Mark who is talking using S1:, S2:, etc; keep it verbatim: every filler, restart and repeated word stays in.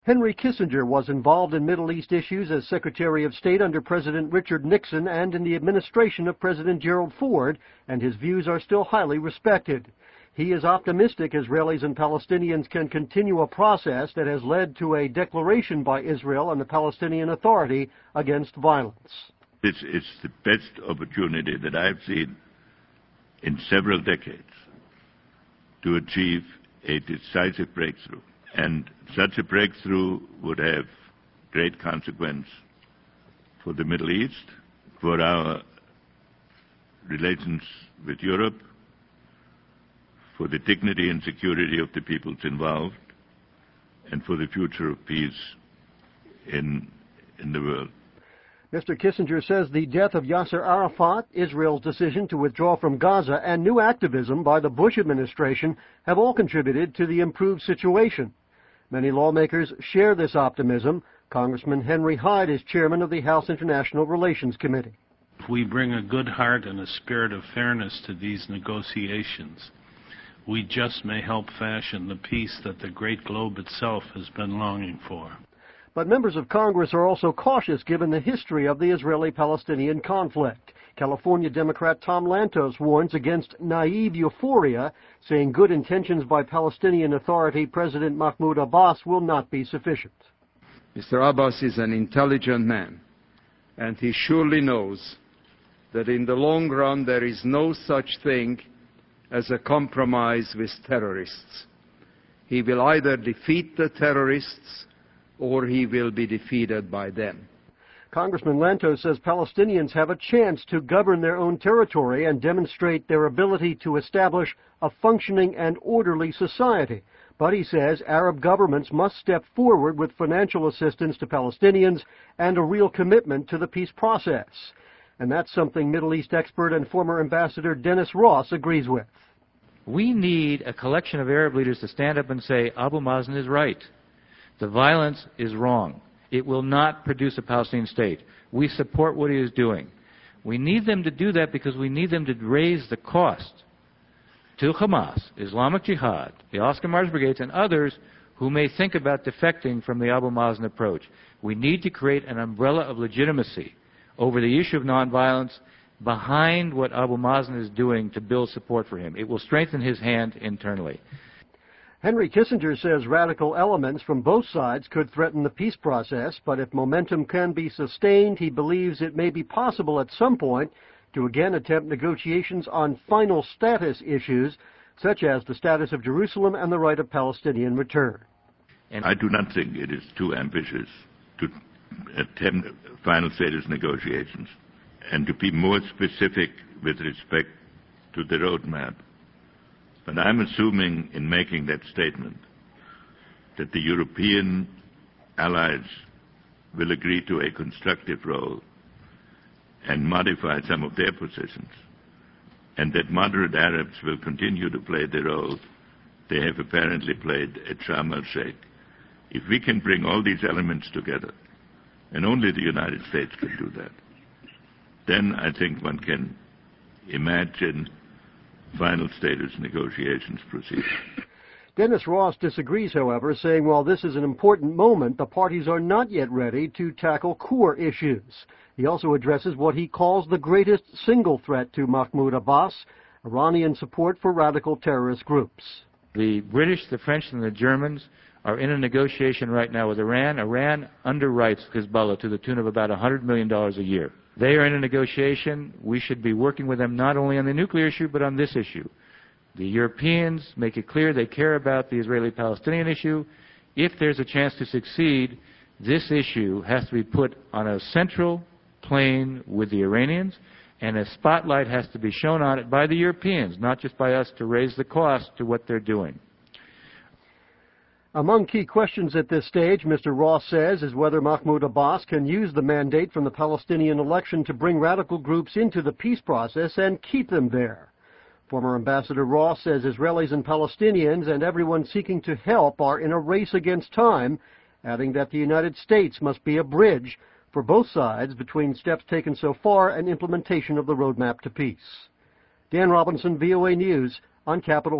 S1: Henry Kissinger was involved in Middle East issues as Secretary of State under President Richard Nixon and in the administration of President Gerald Ford, and his views are still highly respected. He is optimistic Israelis and Palestinians can continue a process that has led to a declaration by Israel and the Palestinian Authority against violence.
S2: This is the best opportunity that I've seen in several decades to achieve a decisive breakthrough. And such a breakthrough would have great consequence for the Middle East, for our relations with Europe, for the dignity and security of the peoples involved, and for the future of peace in, in the world.
S1: Mister Kissinger says the death of Yasser Arafat, Israel's decision to withdraw from Gaza, and new activism by the Bush administration have all contributed to the improved situation. Many lawmakers share this optimism. Congressman Henry Hyde is chairman of the House International Relations Committee.
S3: If we bring a good heart and a spirit of fairness to these negotiations, we just may help fashion the peace that the great globe itself has been longing for.
S1: But members of Congress are also cautious given the history of the Israeli-Palestinian conflict. California Democrat Tom Lantos warns against naive euphoria, saying good intentions by Palestinian Authority President Mahmoud Abbas will not be sufficient.
S4: Mister Abbas is an intelligent man, and he surely knows that in the long run there is no such thing as a compromise with terrorists. He will either defeat the terrorists or he will be defeated by them.
S1: Congressman Lantos says Palestinians have a chance to govern their own territory and demonstrate their ability to establish a functioning and orderly society. But he says Arab governments must step forward with financial assistance to Palestinians and a real commitment to the peace process. And that's something Middle East expert and former Ambassador Dennis Ross agrees with.
S5: We need a collection of Arab leaders to stand up and say, Abu Mazen is right. The violence is wrong. It will not produce a Palestinian state. We support what he is doing. We need them to do that because we need them to raise the cost to Hamas, Islamic Jihad, the Oscar Mayer brigades, and others who may think about defecting from the Abu Mazen approach. We need to create an umbrella of legitimacy over the issue of nonviolence behind what Abu Mazen is doing to build support for him. It will strengthen his hand internally.
S1: Henry Kissinger says radical elements from both sides could threaten the peace process, but if momentum can be sustained, he believes it may be possible at some point to again attempt negotiations on final status issues, such as the status of Jerusalem and the right of Palestinian return.
S2: And I do not think it is too ambitious to attempt final status negotiations and to be more specific with respect to the roadmap. But I'm assuming in making that statement that the European allies will agree to a constructive role and modify some of their positions, and that moderate Arabs will continue to play the role they have apparently played at Sharm el-Sheikh. If we can bring all these elements together, and only the United States can do that, then I think one can imagine final status negotiations proceed.
S1: Dennis Ross disagrees, however, saying while this is an important moment, the parties are not yet ready to tackle core issues. He also addresses what he calls the greatest single threat to Mahmoud Abbas, Iranian support for radical terrorist groups.
S5: The British, the French, and the Germans are in a negotiation right now with Iran. Iran underwrites Hezbollah to the tune of about one hundred million dollars a year. They are in a negotiation. We should be working with them not only on the nuclear issue, but on this issue. The Europeans make it clear they care about the Israeli-Palestinian issue. If there's a chance to succeed, this issue has to be put on a central plane with the Iranians, and a spotlight has to be shown on it by the Europeans, not just by us, to raise the cost to what they're doing.
S1: Among key questions at this stage, Mister Ross says, is whether Mahmoud Abbas can use the mandate from the Palestinian election to bring radical groups into the peace process and keep them there. Former Ambassador Ross says Israelis and Palestinians and everyone seeking to help are in a race against time, adding that the United States must be a bridge for both sides between steps taken so far and implementation of the roadmap to peace. Dan Robinson, V O A News, on Capitol